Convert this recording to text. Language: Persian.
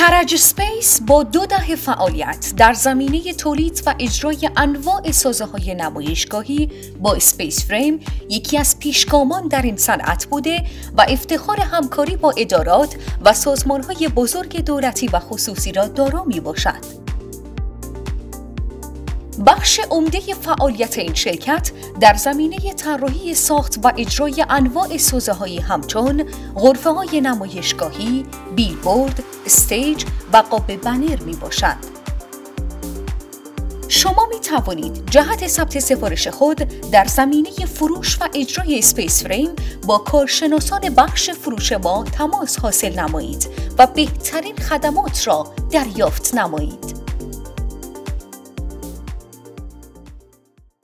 کرج اسپیس با 2 دهه فعالیت در زمینه تولید و اجرای انواع سازه‌های نمایشگاهی با اسپیس فریم یکی از پیشگامان در این صنعت بوده و افتخار همکاری با ادارات و سازمان‌های بزرگ دولتی و خصوصی را دارا می‌باشد. بخش عمده فعالیت این شرکت در زمینه طراحی ساخت و اجرای انواع سازه‌های همچون غرفه‌های نمایشگاهی، بیلبورد، استیج و قاب بنر میباشد. شما می توانید جهت ثبت سفارش خود در زمینه فروش و اجرای اسپیس فریم با کارشناسان بخش فروش ما تماس حاصل نمایید و بهترین خدمات را دریافت نمایید.